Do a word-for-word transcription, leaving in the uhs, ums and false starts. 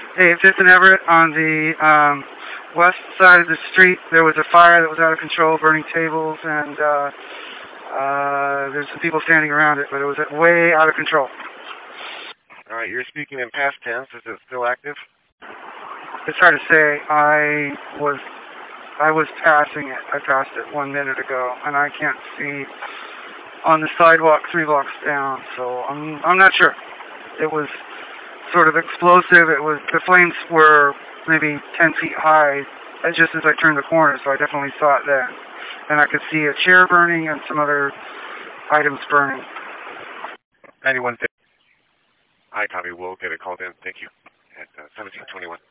Hey, it's Jason Everett. On the um, west side of the street, there was a fire that was out of control, burning tables, and uh, uh, there's some people standing around it, but it was way out of control. All right, you're speaking in past tense. Is it still active? It's hard to say. I was I was passing it. I passed it one minute ago, and I can't see on the sidewalk three blocks down, so I'm I'm not sure. It was sort of explosive. It was the flames were maybe ten feet high, uh, just as I turned the corner, so I definitely saw it then. And I could see a chair burning and some other items burning. ninety-one. I copy. We'll get it called in. Thank you. At uh, seventeen twenty-one.